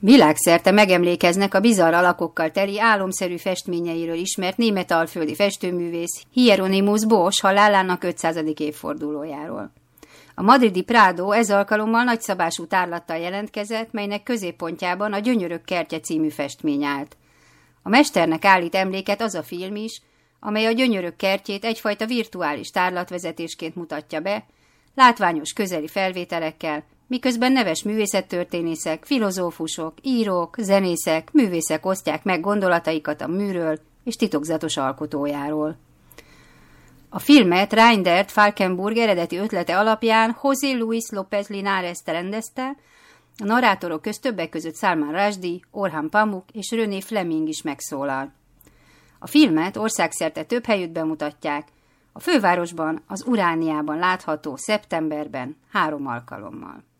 Világszerte megemlékeznek a bizarr alakokkal teli álomszerű festményeiről ismert német alföldi festőművész Hieronymus Bosch halálának 500. évfordulójáról. A madridi Prado ez alkalommal nagyszabású tárlattal jelentkezett, melynek középpontjában a Gyönyörök kertje című festmény állt. A mesternek állít emléket az a film is, amely a Gyönyörök kertjét egyfajta virtuális tárlatvezetésként mutatja be, látványos közeli felvételekkel, miközben neves művészettörténészek, filozófusok, írók, zenészek, művészek osztják meg gondolataikat a műről és titokzatos alkotójáról. A filmet Reindert Falkenburg eredeti ötlete alapján José Luis López Linares rendezte, a narrátorok közt többek között Salman Rushdie, Orhan Pamuk és René Fleming is megszólal. A filmet országszerte több helyütt bemutatják, a fővárosban, az Urániában látható szeptemberben 3 alkalommal.